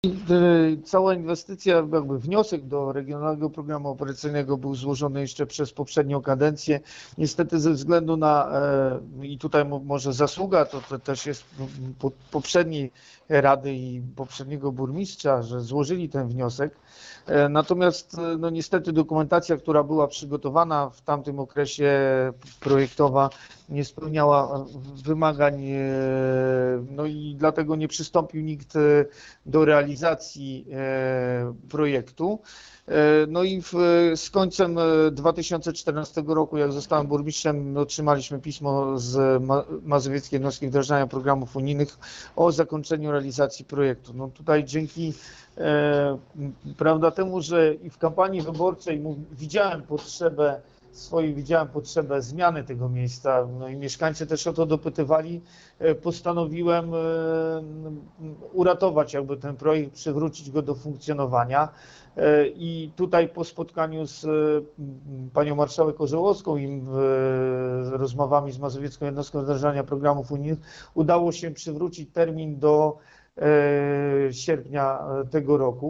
Cała inwestycja, jakby wniosek do Regionalnego Programu Operacyjnego był złożony jeszcze przez poprzednią kadencję. Niestety ze względu na, i tutaj może zasługa, to też jest poprzedniej rady i poprzedniego burmistrza, że złożyli ten wniosek. Natomiast no niestety dokumentacja, która była przygotowana w tamtym okresie projektowa, nie spełniała wymagań, no i dlatego nie przystąpił nikt do realizacji projektu. No i z końcem 2014 roku, jak zostałem burmistrzem, otrzymaliśmy pismo z Mazowieckiej Jednostki Wdrażania Programów Unijnych o zakończeniu realizacji projektu. No tutaj dzięki prawda temu, że i w kampanii wyborczej widziałem potrzebę zmiany tego miejsca, no i mieszkańcy też o to dopytywali, postanowiłem uratować jakby ten projekt, przywrócić go do funkcjonowania. I tutaj po spotkaniu z panią marszałek Orzełowską i rozmowami z Mazowiecką Jednostką Wdrażania Programów Unijnych udało się przywrócić termin do sierpnia tego roku.